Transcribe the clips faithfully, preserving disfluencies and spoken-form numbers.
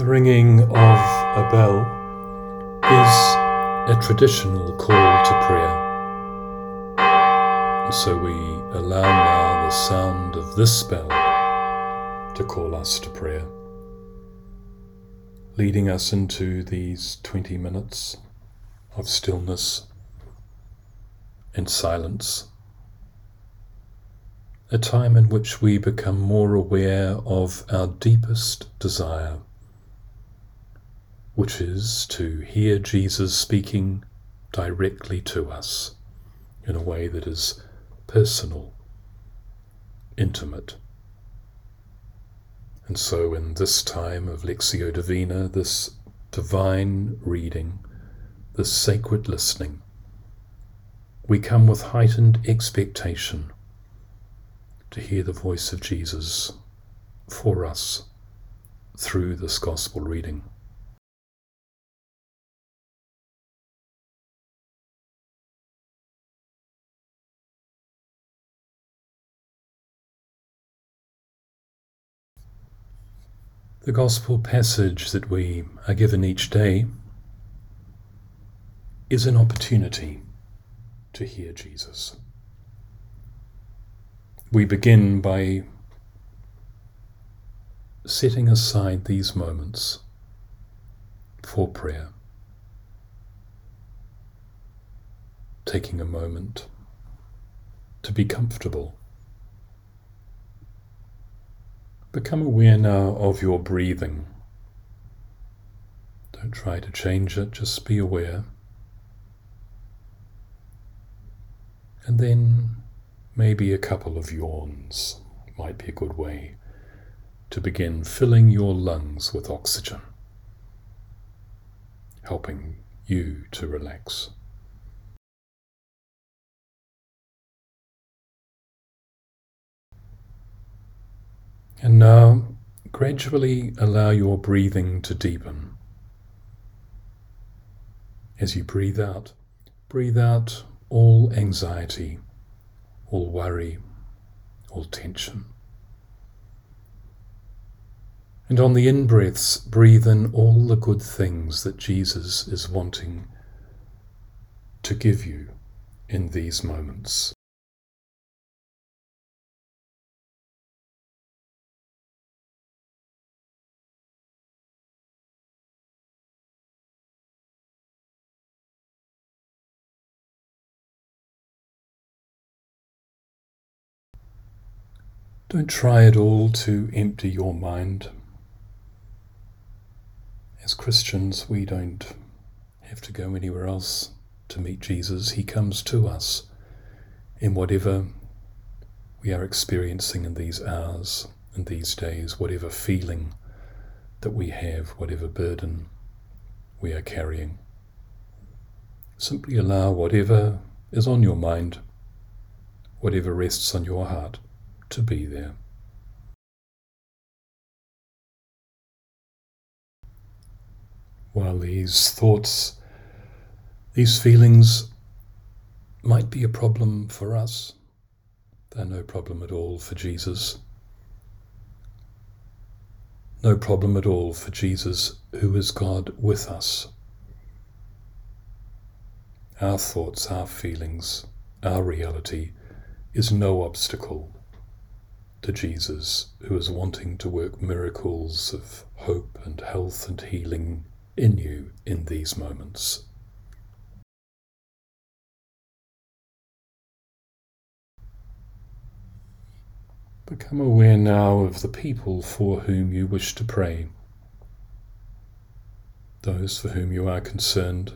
The ringing of a bell is a traditional call to prayer. And so we allow now the sound of this bell to call us to prayer, leading us into these twenty minutes of stillness and silence, a time in which we become more aware of our deepest desire, which is to hear Jesus speaking directly to us in a way that is personal, intimate. And so in this time of Lectio Divina, this divine reading, this sacred listening, we come with heightened expectation to hear the voice of Jesus for us through this gospel reading. The gospel passage that we are given each day is an opportunity to hear Jesus. We begin by setting aside these moments for prayer, taking a moment to be comfortable. Become aware now of your breathing. Don't try to change it, just be aware. And then maybe a couple of yawns might be a good way to begin filling your lungs with oxygen, helping you to relax. And now, gradually allow your breathing to deepen. As you breathe out, breathe out all anxiety, all worry, all tension. And on the in-breaths, breathe in all the good things that Jesus is wanting to give you in these moments. Don't try at all to empty your mind. As Christians, we don't have to go anywhere else to meet Jesus. He comes to us in whatever we are experiencing in these hours and these days, whatever feeling that we have, whatever burden we are carrying. Simply allow whatever is on your mind, whatever rests on your heart, to be there. While these thoughts, these feelings might be a problem for us, they're no problem at all for Jesus. No problem at all for Jesus, who is God with us. Our thoughts, our feelings, our reality is no obstacle to Jesus, who is wanting to work miracles of hope and health and healing in you in these moments. Become aware now of the people for whom you wish to pray, those for whom you are concerned.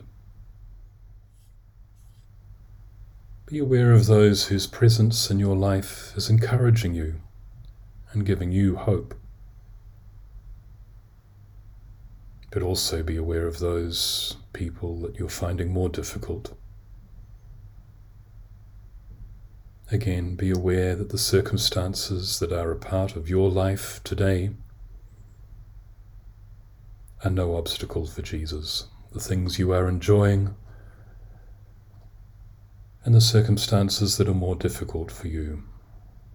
Be aware of those whose presence in your life is encouraging you and giving you hope. But also be aware of those people that you're finding more difficult. Again, be aware that the circumstances that are a part of your life today are no obstacle for Jesus. The things you are enjoying and the circumstances that are more difficult for you.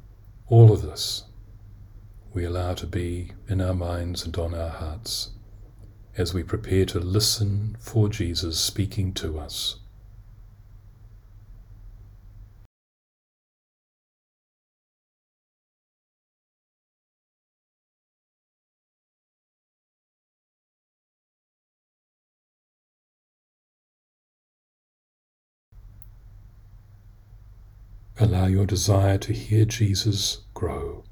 All of this we allow to be in our minds and on our hearts as we prepare to listen for Jesus speaking to us. Allow your desire to hear Jesus grow.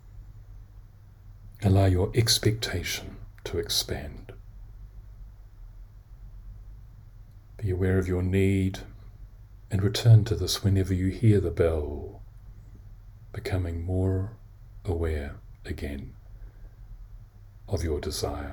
Allow your expectation to expand. Be aware of your need and return to this whenever you hear the bell, becoming more aware again of your desire.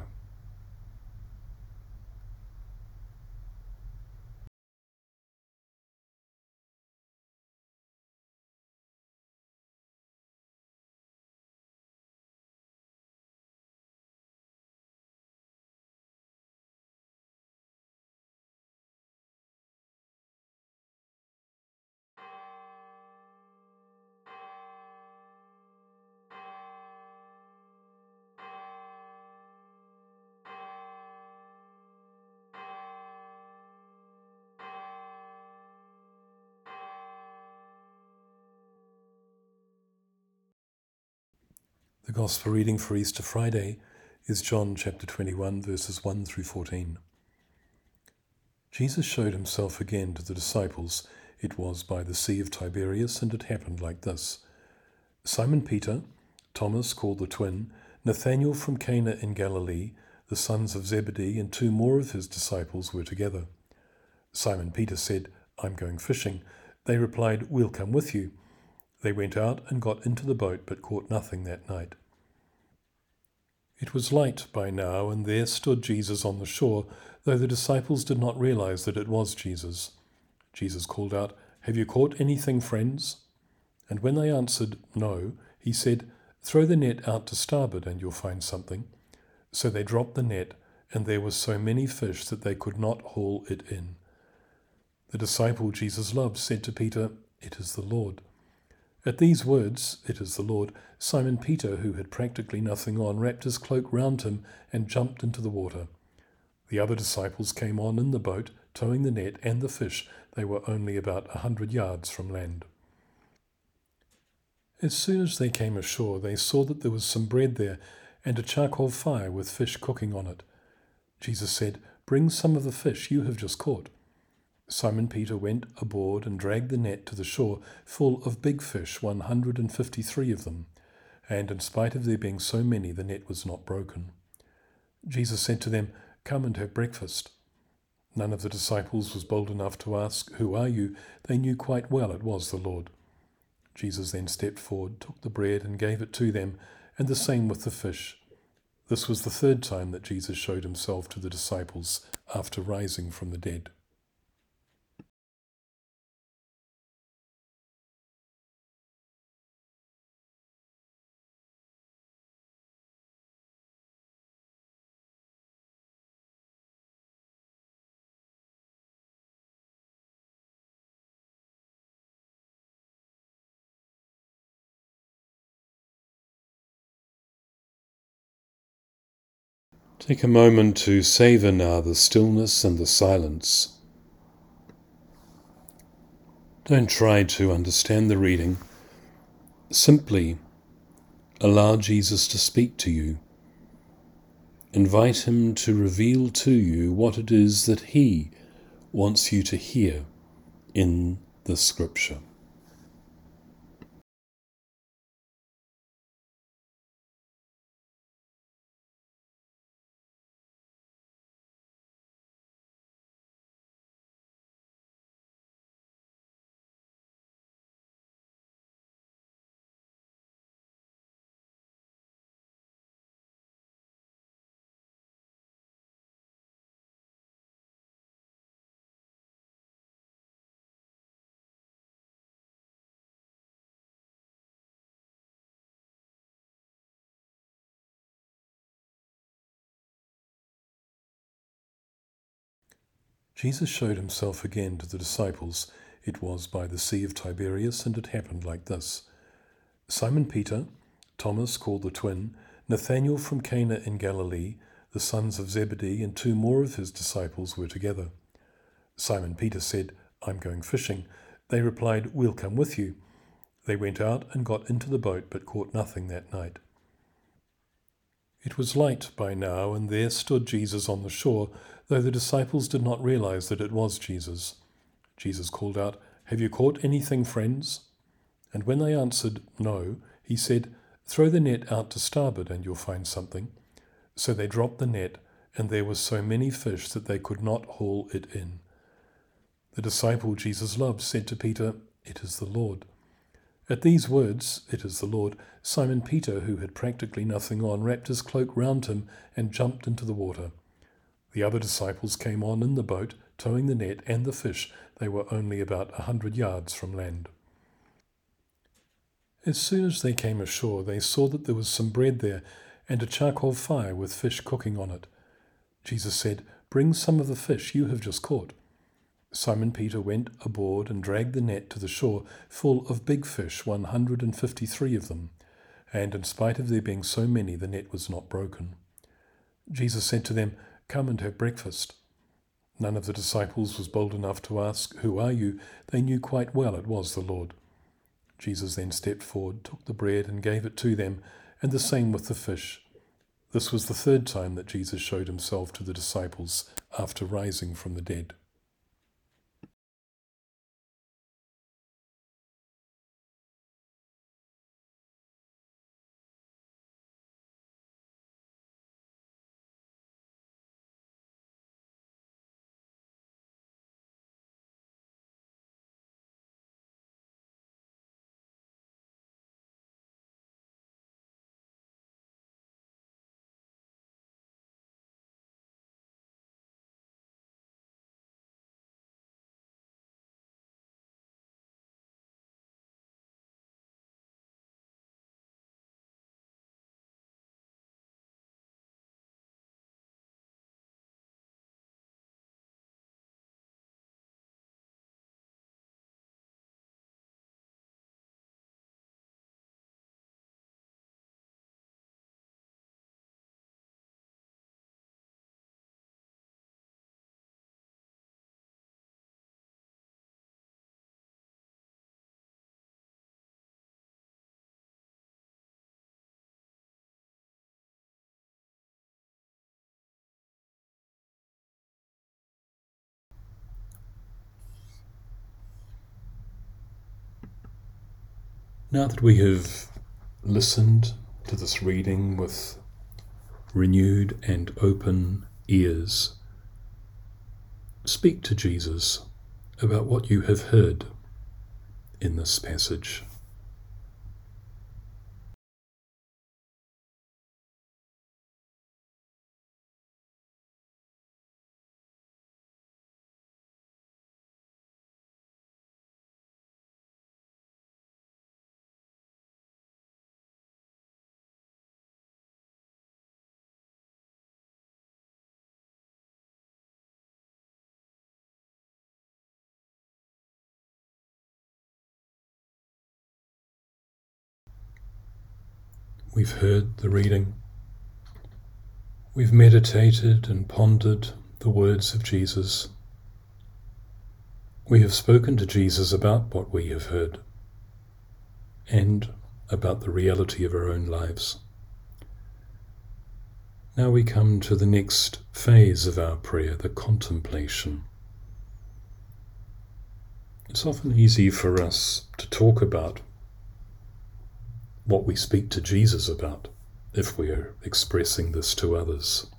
The Gospel reading for Easter Friday is John chapter twenty-one, verses one through fourteen. Jesus showed himself again to the disciples. It was by the Sea of Tiberias, and it happened like this. Simon Peter, Thomas called the twin, Nathanael from Cana in Galilee, the sons of Zebedee, and two more of his disciples were together. Simon Peter said, "I'm going fishing." They replied, "We'll come with you." They went out and got into the boat, but caught nothing that night. It was light by now, and there stood Jesus on the shore, though the disciples did not realize that it was Jesus. Jesus called out, "Have you caught anything, friends?" And when they answered, "No," he said, "Throw the net out to starboard, and you'll find something." So they dropped the net, and there was so many fish that they could not haul it in. The disciple Jesus loved said to Peter, "It is the Lord." At these words, "It is the Lord," Simon Peter, who had practically nothing on, wrapped his cloak round him and jumped into the water. The other disciples came on in the boat, towing the net and the fish. They were only about a hundred yards from land. As soon as they came ashore, they saw that there was some bread there and a charcoal fire with fish cooking on it. Jesus said, "Bring some of the fish you have just caught." Simon Peter went aboard and dragged the net to the shore, full of big fish, one hundred and fifty-three of them. And in spite of there being so many, the net was not broken. Jesus said to them, "Come and have breakfast." None of the disciples was bold enough to ask, "Who are you?" They knew quite well it was the Lord. Jesus then stepped forward, took the bread and gave it to them, and the same with the fish. This was the third time that Jesus showed himself to the disciples after rising from the dead. Take a moment to savor now the stillness and the silence. Don't try to understand the reading. Simply allow Jesus to speak to you. Invite him to reveal to you what it is that he wants you to hear in the scripture. Jesus showed himself again to the disciples. It was by the Sea of Tiberias, and it happened like this. Simon Peter, Thomas called the twin, Nathanael from Cana in Galilee, the the sons of Zebedee, and two more of his disciples were together. Simon Peter said, "I'm going fishing." They replied, "We'll come with you." They went out and got into the boat, but caught nothing that night. It was light by now, and there stood Jesus on the shore, though the disciples did not realize that it was Jesus. Jesus called out, "Have you caught anything, friends?" And when they answered, "No," he said, "Throw the net out to starboard and you'll find something." So they dropped the net, and there were so many fish that they could not haul it in. The disciple Jesus loved said to Peter, "It is the Lord." At these words, "It is the Lord," Simon Peter, who had practically nothing on, wrapped his cloak round him and jumped into the water. The other disciples came on in the boat, towing the net and the fish. They were only about a hundred yards from land. As soon as they came ashore, they saw that there was some bread there and a charcoal fire with fish cooking on it. Jesus said, "Bring some of the fish you have just caught." Simon Peter went aboard and dragged the net to the shore, full of big fish, one hundred and fifty-three of them. And in spite of there being so many, the net was not broken. Jesus said to them, "Come and have breakfast." None of the disciples was bold enough to ask, "Who are you?" They knew quite well it was the Lord. Jesus then stepped forward, took the bread and gave it to them, and the same with the fish. This was the third time that Jesus showed himself to the disciples after rising from the dead. Now that we have listened to this reading with renewed and open ears, speak to Jesus about what you have heard in this passage. We've heard the reading. We've meditated and pondered the words of Jesus. We have spoken to Jesus about what we have heard and about the reality of our own lives. Now we come to the next phase of our prayer, the contemplation. It's often easy for us to talk about what we speak to Jesus about if we are expressing this to others.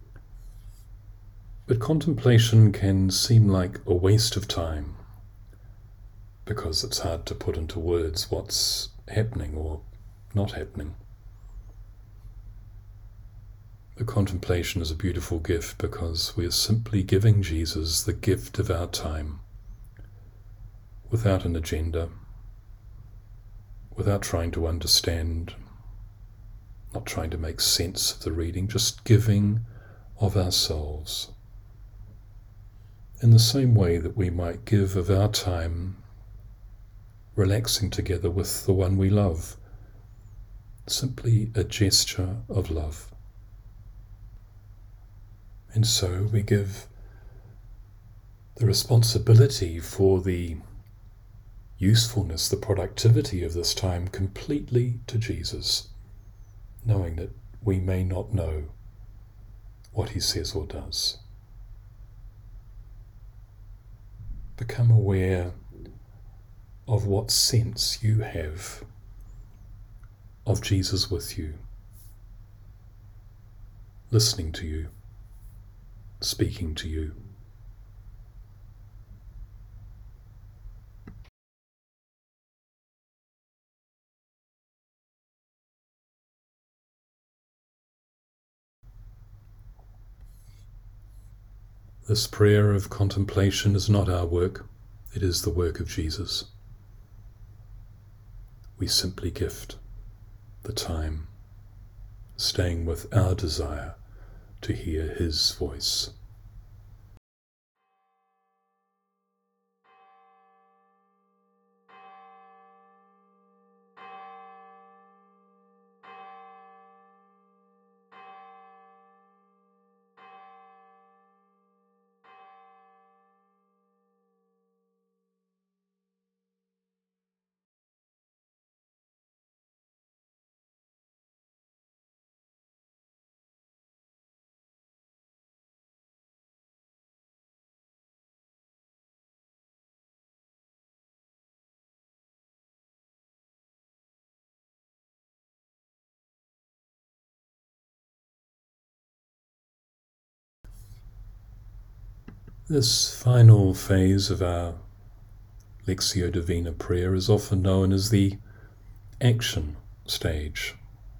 But contemplation can seem like a waste of time because it's hard to put into words what's happening or not happening. The contemplation is a beautiful gift because we are simply giving Jesus the gift of our time without an agenda, without trying to understand, not trying to make sense of the reading, just giving of ourselves. In the same way that we might give of our time relaxing together with the one we love, simply a gesture of love. And so we give the responsibility for the usefulness, the productivity of this time completely to Jesus, knowing that we may not know what he says or does. Become aware of what sense you have of Jesus with you, listening to you, speaking to you. This prayer of contemplation is not our work, it is the work of Jesus. We simply gift the time, staying with our desire to hear his voice. This final phase of our Lectio Divina prayer is often known as the action stage.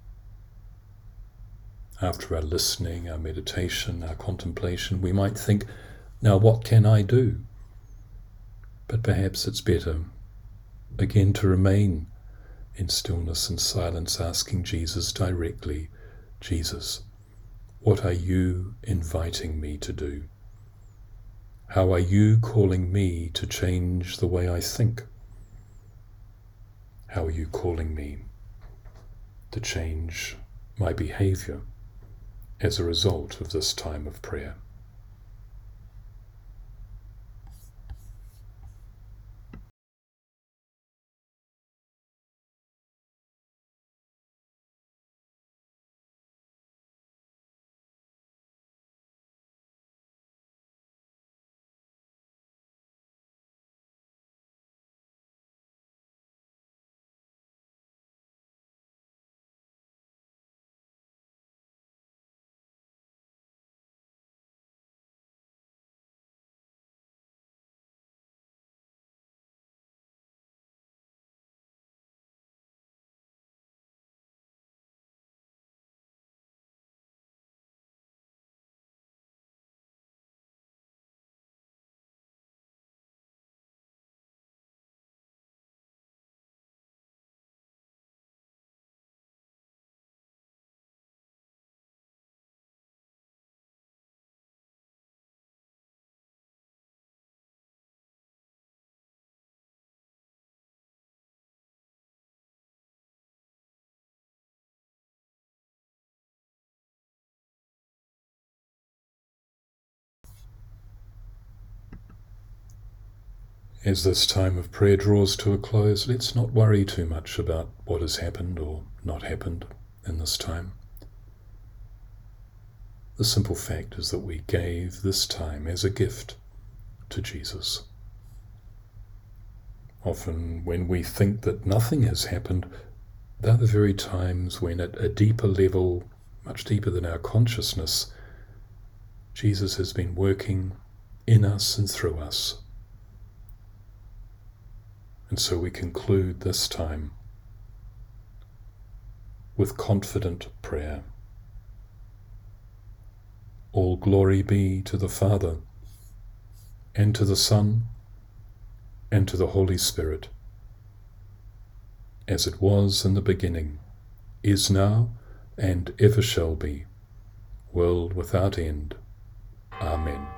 After our listening, our meditation, our contemplation, we might think, now what can I do? But perhaps it's better, again, to remain in stillness and silence, asking Jesus directly, Jesus, what are you inviting me to do? How are you calling me to change the way I think? How are you calling me to change my behavior as a result of this time of prayer? As this time of prayer draws to a close, let's not worry too much about what has happened or not happened in this time. The simple fact is that we gave this time as a gift to Jesus. Often when we think that nothing has happened, they're the very times when at a deeper level, much deeper than our consciousness, Jesus has been working in us and through us. And so we conclude this time with confident prayer. All glory be to the Father, and to the Son, and to the Holy Spirit, as it was in the beginning, is now, and ever shall be, world without end. Amen.